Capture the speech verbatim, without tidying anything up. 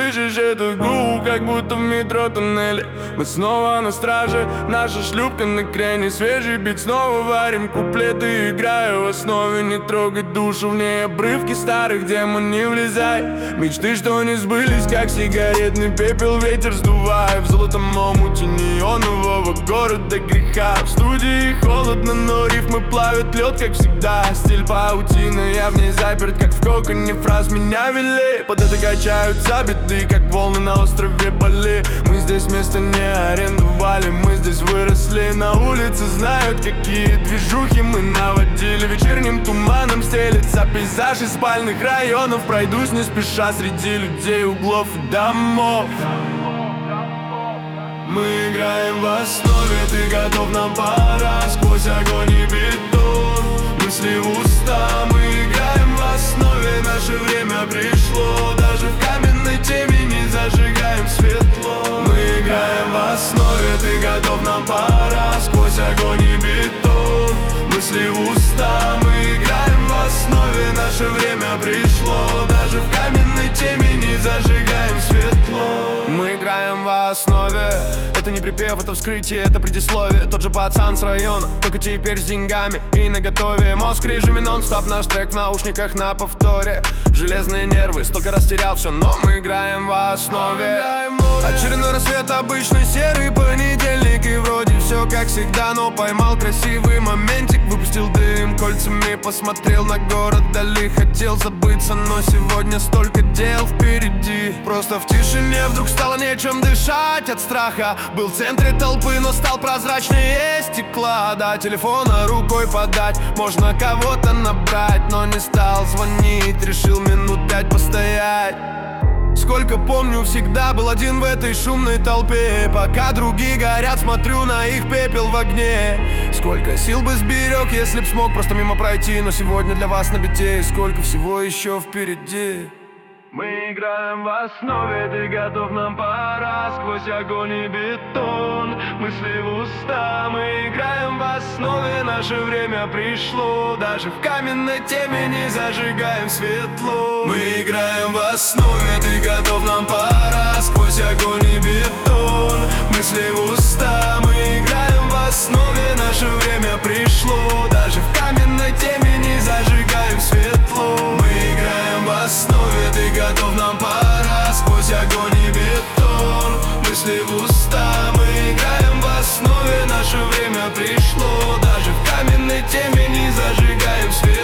слышишь эту гул, как будто в метро туннеле. Мы снова на страже, наша шлюпка на крене. Свежий бит, снова варим куплеты, играю в основе. Не трогать душу, в ней обрывки старых демон, не влезай. Мечты, что не сбылись, как сигаретный пепел, ветер сдувая. В золотом омуте неонового города греха. В студии холодно, но рифмы плавят лед, как всегда. Стиль паутина, я в ней заперт, как в коконе фраз. Меня вели, под это качаются биты, как волны на острове Бали. Мы здесь место не арендовали, мы здесь выросли. На улице знают, какие движухи мы наводили. Вечерним туманом стелется пейзаж из спальных районов. Пройдусь не спеша среди людей, углов и домов. Мы играем в основе, ты готов, нам пора. Сквозь огонь и бетон, мысли в уста. Мы играем в основе, наше время пришло. Даже в каменной темени зажигаем светло. Мы играем в основе, ты готов, нам пора. Сквозь огонь и бетон, мысли в уста. Мы играем в основе, наше время пришло. Даже в каменной темени зажигаем светло. Мы играем в основе. Это не припев, это вскрытие, это предисловие. Тот же пацан с района, только теперь с деньгами и наготове. Мозг в режиме нон-стоп, наш трек в наушниках на повторе. Железные нервы, столько растерял все, но мы играем в основе. Очередной рассвет, обычный серый понедельник. И вроде все как всегда, но поймал красивый моментик. Выпустил дым кольцами, посмотрел на город вдали. Хотел забыться, но сегодня столько дел впереди. Просто в тишине вдруг стало нечем дышать от страха. Был в центре толпы, но стал прозрачнее стекла. До телефона рукой подать, можно кого-то набрать, но не стал звонить, решил минут пять постоять. Сколько помню, всегда был один в этой шумной толпе. Пока другие горят, смотрю на их пепел в огне. Сколько сил бы сберег, если б смог просто мимо пройти. Но сегодня для вас на бите, и сколько всего еще впереди. Мы играем в основе, ты готов, нам пора. Сквозь огонь и бетон, мысли в уста. Мы играем в основе, наше время пришло. Даже в каменной темени зажигаем светло. Мы играем в основе, ты готов, нам пора. Сквозь огонь и бетон, мысли в уста. Мы играем в основе, наше время пришло. Даже в каменной темени зажигаем светло. Мы играем в основе, ты готов, нам пора. Сквозь огонь и бетон, мысли в уста. Мы играем в основе, наше время пришло. Даже в каменной темени зажигаем свет.